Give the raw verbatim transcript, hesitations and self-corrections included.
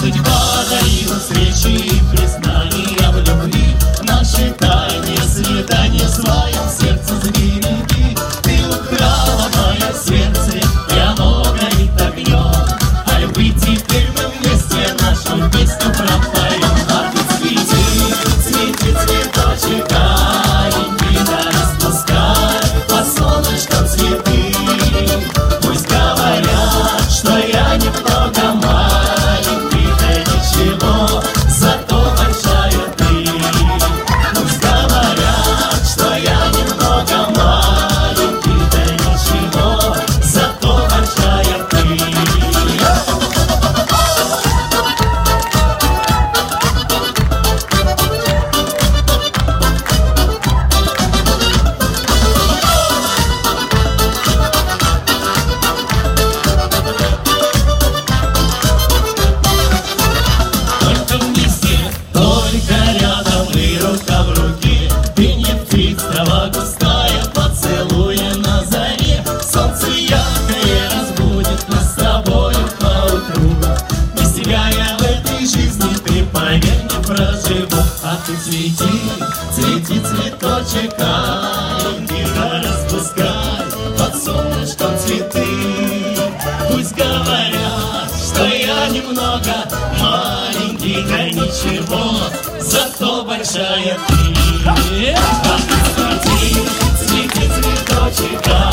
Судьба дарила встречи и признания в любви. Наши тайные свидания в своем сердце забереги. Ты украла мое сердце, и оно горит огнем. А любви теперь мы вместе нашу песню пропоем. А ты цвети, цвети, цветочек аленький, да распускай под солнышком цветы. Пусть говорят, что я немного маленький, да ничего, зато большая ты. Пусть говорят, что я немного маленький, да ничего, зато большая ты. Только вместе, только рядом и рука в руке. Бенефис, трава густая, поцелуя на заре. Солнце яркое разбудит нас с тобою поутру. Без тебя я в этой жизни, ты поверь, не проживу. А ты цвети, цвети, цветочек аленький, да распускай под солнышком цветы. Пусть говорят, что я немного маленький, да ничего, зато большая ты. А ты цвети, цвети, цветочек